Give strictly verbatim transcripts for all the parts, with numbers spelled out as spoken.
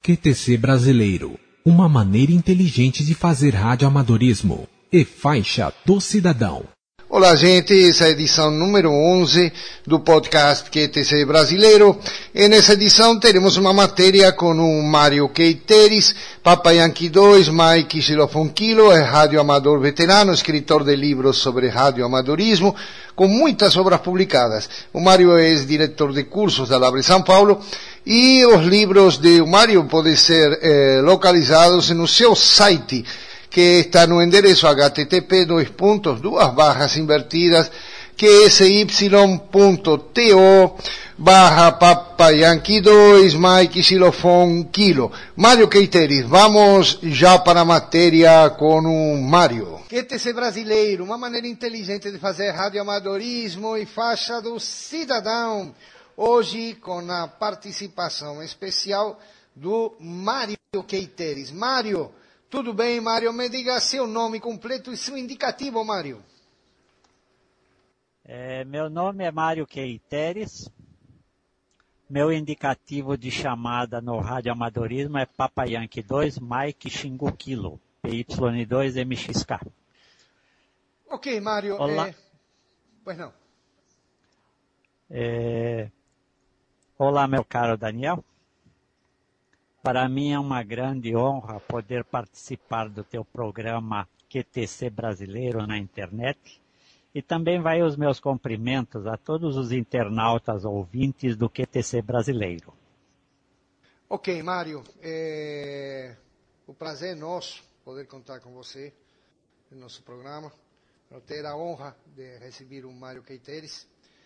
Q T C Brasileiro, uma maneira inteligente de fazer radioamadorismo e faixa do cidadão. Olá, gente, essa é a edição número onze do podcast Q T C Brasileiro. E nessa edição teremos uma matéria com o Mário Keiteris, Papa Yankee dois, Mike Xilofone Kilo, é radioamador veterano, escritor de livros sobre radioamadorismo, com muitas obras publicadas. O Mário é diretor de cursos da Labre São Paulo e os livros de Mário podem ser eh, localizados no seu site, que está no endereço h t t p dois pontos duas barras invertidas qsy ponto to barra Papa Yankee dois, Mike Xilofone Kilo. Mário Keiteris, vamos já para a matéria com o Mário. Q T C Brasileiro, uma maneira inteligente de fazer radioamadorismo e faixa do cidadão. Hoje com a participação especial do Mário Keiteris. Mário, tudo bem, Mário? Me diga seu nome completo e seu indicativo, Mário. É, meu nome é Mário Keiteris. Meu indicativo de chamada no radioamadorismo é Papa Yankee dois, Mike Xingu Kilo, P Y dois M X K. Ok, Mário. Olá. É... Pois não. É... Olá, meu caro Daniel. Para mim é uma grande honra poder participar do teu programa Q T C Brasileiro na internet e também vai os meus cumprimentos a todos os internautas ouvintes do Q T C Brasileiro. Ok, Mário, é... o prazer é nosso poder contar com você no nosso programa. Eu ter a honra de receber o Mário Keiteris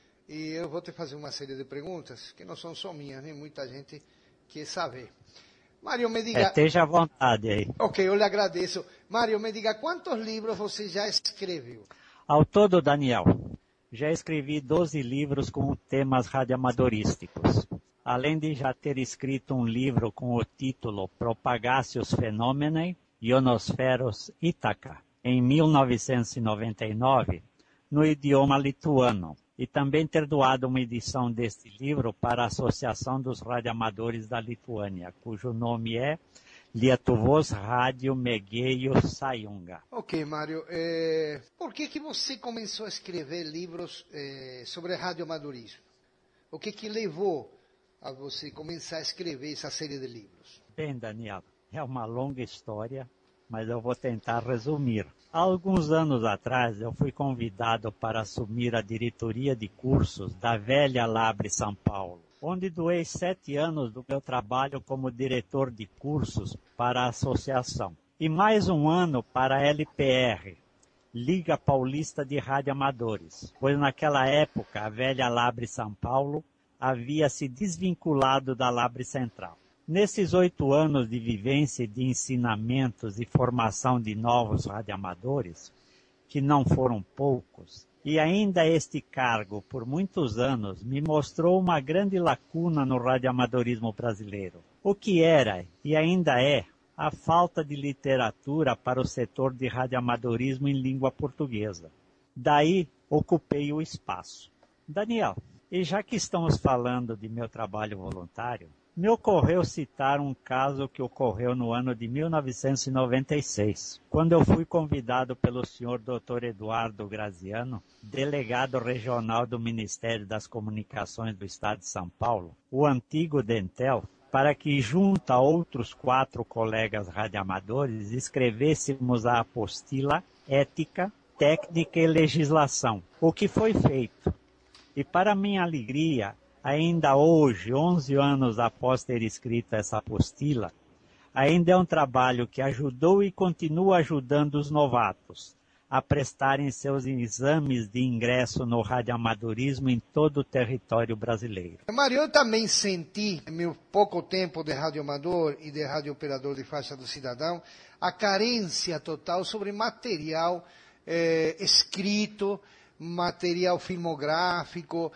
e eu vou te fazer uma série de perguntas que não são só minhas, nem muita gente quer saber. Mário, me diga... É, esteja à vontade aí. Ok, eu lhe agradeço. Mário, me diga, quantos livros você já escreveu? Ao todo, Daniel, já escrevi doze livros com temas radioamadorísticos. Além de já ter escrito um livro com o título Propagacios Phenomenae Ionosferos Ithaca, em mil novecentos e noventa e nove, no idioma lituano, e também ter doado uma edição deste livro para a Associação dos Radioamadores da Lituânia, cujo nome é Lietuvos Radio Mėgėjų Sąjunga. Ok, Mário. Eh, por que que você começou a escrever livros eh, sobre radioamadorismo? O que que levou a você começar a escrever essa série de livros? Bem, Daniel, é uma longa história, mas eu vou tentar resumir. Há alguns anos atrás, eu fui convidado para assumir a diretoria de cursos da velha Labre São Paulo, onde doei sete anos do meu trabalho como diretor de cursos para a associação, e mais um ano para a L P R, Liga Paulista de Radioamadores, pois naquela época a velha Labre São Paulo havia se desvinculado da Labre Central. Nesses oito anos de vivência de ensinamentos e formação de novos radioamadores, que não foram poucos, e ainda este cargo por muitos anos me mostrou uma grande lacuna no radioamadorismo brasileiro. O que era e ainda é a falta de literatura para o setor de radioamadorismo em língua portuguesa. Daí ocupei o espaço. Daniel, e já que estamos falando de meu trabalho voluntário, me ocorreu citar um caso que ocorreu no ano de mil novecentos e noventa e seis, quando eu fui convidado pelo senhor doutor Eduardo Graziano, delegado regional do Ministério das Comunicações do Estado de São Paulo, o antigo Dentel, para que, junto a outros quatro colegas radioamadores, escrevêssemos a apostila Ética, Técnica e Legislação, o que foi feito. E para minha alegria, ainda hoje, onze anos após ter escrito essa apostila, ainda é um trabalho que ajudou e continua ajudando os novatos a prestarem seus exames de ingresso no radioamadorismo em todo o território brasileiro. Mário, eu também senti, em meu pouco tempo de radioamador e de radiooperador de faixa do cidadão, a carência total sobre material eh, escrito, material filmográfico,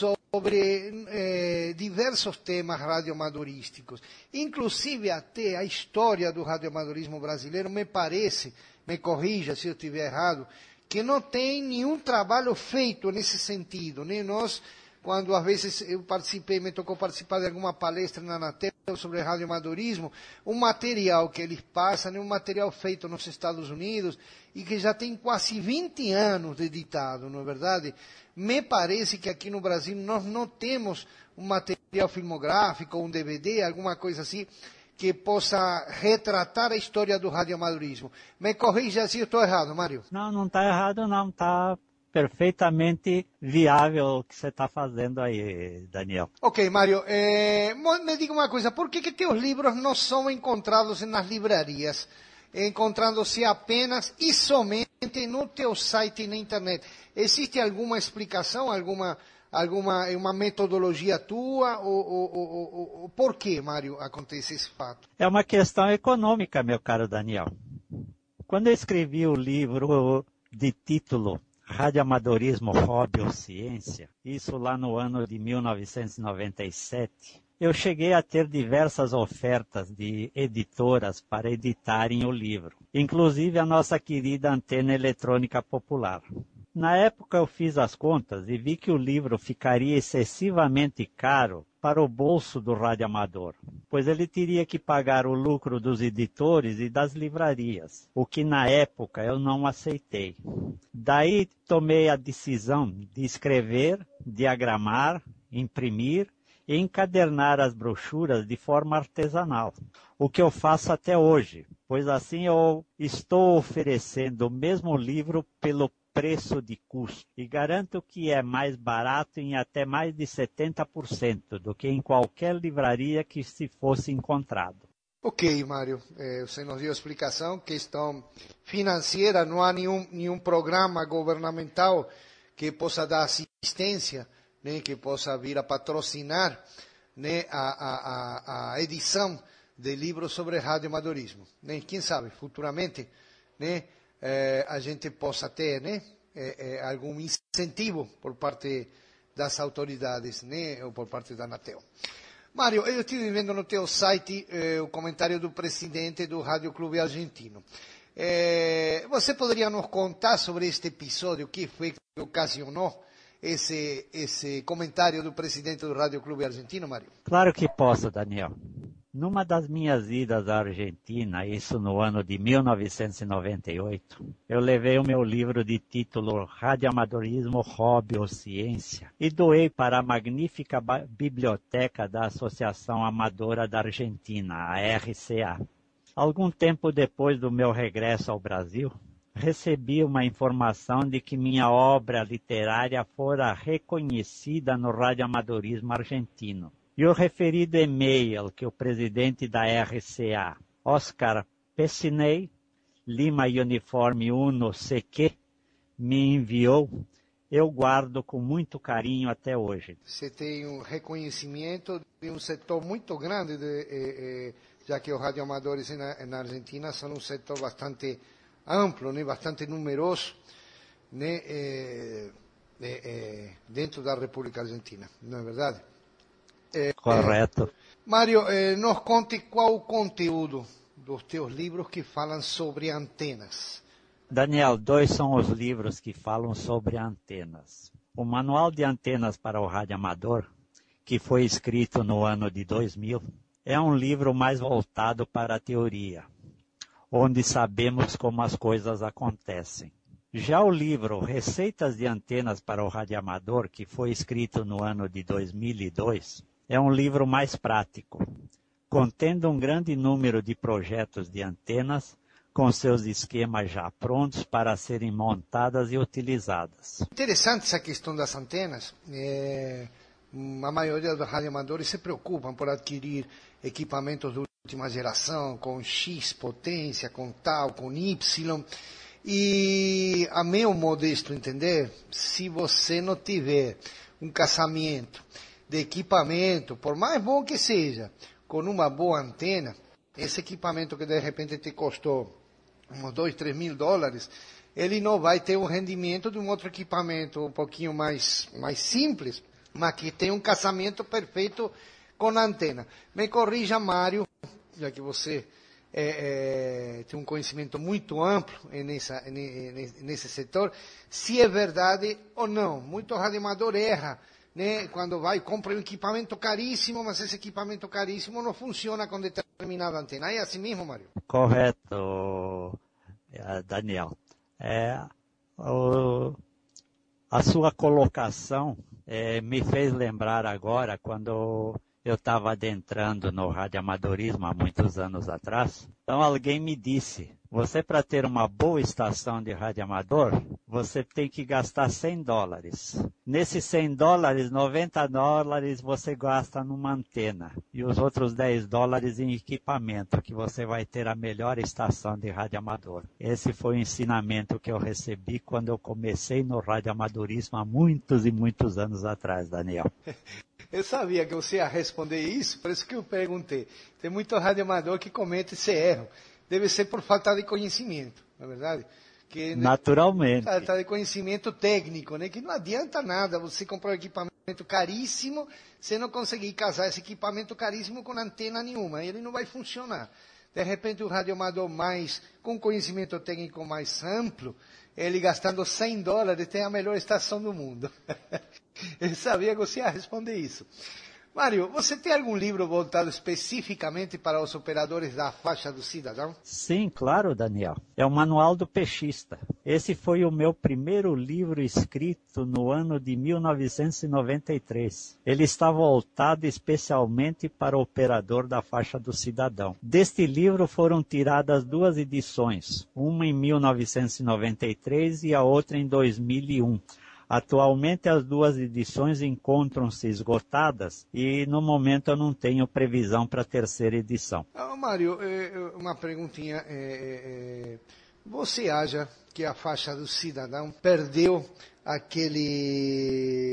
sobre eh, diversos temas radioamadorísticos. Inclusive até a história do radioamadorismo brasileiro, me parece, me corrija se eu estiver errado, que não tem nenhum trabalho feito nesse sentido. Nem nós, quando às vezes eu participei, me tocou participar de alguma palestra na Anatel, sobre radioamadorismo, um material que eles passam é um material feito nos Estados Unidos e que já tem quase vinte anos editado, não é verdade? Me parece que aqui no Brasil nós não temos um material filmográfico, um D V D, alguma coisa assim, que possa retratar a história do radioamadorismo. Me corrija se eu estou errado, Mário. Não, não está errado não, está perfeitamente viável o que você está fazendo aí, Daniel. Ok, Mário, eh, me diga uma coisa, por que que teus livros não são encontrados nas livrarias, encontrando-se apenas e somente no teu site e na internet? Existe alguma explicação, alguma, alguma uma metodologia tua, ou, ou, ou, ou por que, Mário, acontece esse fato? É uma questão econômica, meu caro Daniel. Quando eu escrevi o livro de título Radioamadorismo, Hobby ou Ciência, isso lá no ano de mil novecentos e noventa e sete, eu cheguei a ter diversas ofertas de editoras para editarem o livro, inclusive a nossa querida Antena Eletrônica Popular. Na época eu fiz as contas e vi que o livro ficaria excessivamente caro para o bolso do radioamador, pois ele teria que pagar o lucro dos editores e das livrarias, o que na época eu não aceitei. Daí tomei a decisão de escrever, diagramar, imprimir e encadernar as brochuras de forma artesanal, o que eu faço até hoje, pois assim eu estou oferecendo o mesmo livro pelo preço de custo e garanto que é mais barato em até mais de setenta por cento do que em qualquer livraria que se fosse encontrado. Ok, Mário, eh, você nos deu a explicação, questão financeira, não há nenhum, nenhum programa governamental que possa dar assistência, né, que possa vir a patrocinar, né, a, a, a, a edição de livros sobre radioamadorismo. Né? Quem sabe, futuramente, né, eh, a gente possa ter, né, eh, eh, algum incentivo por parte das autoridades, né, ou por parte da Anatel. Mário, eu estive vendo no teu site eh, o comentário do presidente do Rádio Clube Argentino. Eh, você poderia nos contar sobre este episódio, o que foi que ocasionou esse, esse comentário do presidente do Rádio Clube Argentino, Mário? Claro que posso, Daniel. Numa das minhas idas à Argentina, isso no ano de mil novecentos e noventa e oito, eu levei o meu livro de título Radioamadorismo, Hobby ou Ciência e doei para a magnífica biblioteca da Associação Amadora da Argentina, a R C A. Algum tempo depois do meu regresso ao Brasil, recebi uma informação de que minha obra literária fora reconhecida no radioamadorismo argentino. E o referido e-mail que o presidente da R C A, Oscar Pessinei, Lima Uniforme um C Q, me enviou, eu guardo com muito carinho até hoje. Você tem um reconhecimento de um setor muito grande, de, eh, eh, já que os radioamadores na, na Argentina são um setor bastante amplo, né, bastante numeroso, né, eh, eh, eh, dentro da República Argentina, não é verdade? Eh, Correto. Eh, Mário, eh, nos conte qual o conteúdo dos teus livros que falam sobre antenas. Daniel, dois são os livros que falam sobre antenas. O Manual de Antenas para o Radioamador, que foi escrito no ano de dois mil, é um livro mais voltado para a teoria, onde sabemos como as coisas acontecem. Já o livro Receitas de Antenas para o Radioamador, que foi escrito no ano de dois mil e dois, é um livro mais prático, contendo um grande número de projetos de antenas, com seus esquemas já prontos para serem montadas e utilizadas. Interessante essa questão das antenas. É, a maioria dos radioamadores se preocupam por adquirir equipamentos de última geração, com X potência, com tal, com Y. E, a meu modesto entender, se você não tiver um casamento de equipamento, por mais bom que seja, com uma boa antena, esse equipamento que de repente te custou uns dois, três mil dólares, ele não vai ter o rendimento de um outro equipamento um pouquinho mais, mais simples, mas que tem um casamento perfeito com a antena. Me corrija, Mário, já que você é, é, tem um conhecimento muito amplo nessa, nesse setor, se é verdade ou não. Muito radioamador erra né? Quando vai, compra um equipamento caríssimo, mas esse equipamento caríssimo não funciona com determinada antena. É assim mesmo, Mário? Correto, Daniel. É, o, a sua colocação é, me fez lembrar agora quando eu estava adentrando no radioamadorismo há muitos anos atrás. Então alguém me disse, você para ter uma boa estação de radioamador, você tem que gastar cem dólares. Nesses cem dólares, noventa dólares você gasta numa antena. E os outros dez dólares em equipamento, que você vai ter a melhor estação de radioamador. Esse foi o ensinamento que eu recebi quando eu comecei no radioamadorismo há muitos e muitos anos atrás, Daniel. Eu sabia que você ia responder isso, por isso que eu perguntei. Tem muito radioamador que comete esse erro. Deve ser por falta de conhecimento, na é verdade? Que, Naturalmente. Né, falta de conhecimento técnico, né? Que não adianta nada você comprar um equipamento caríssimo, você não conseguir casar esse equipamento caríssimo com antena nenhuma, ele não vai funcionar. De repente, o radioamador mais, com conhecimento técnico mais amplo, ele gastando cem dólares tem a melhor estação do mundo. Eu sabia que você ia responder isso. Mário, você tem algum livro voltado especificamente para os operadores da faixa do cidadão? Sim, claro, Daniel. É o Manual do Peixista. Esse foi o meu primeiro livro escrito no ano de mil novecentos e noventa e três. Ele está voltado especialmente para o operador da faixa do cidadão. Deste livro foram tiradas duas edições, uma em mil novecentos e noventa e três e a outra em dois mil e um. Atualmente as duas edições encontram-se esgotadas e no momento eu não tenho previsão para a terceira edição. Ah, Mário, uma perguntinha. É, é, você acha que a faixa do cidadão perdeu aquele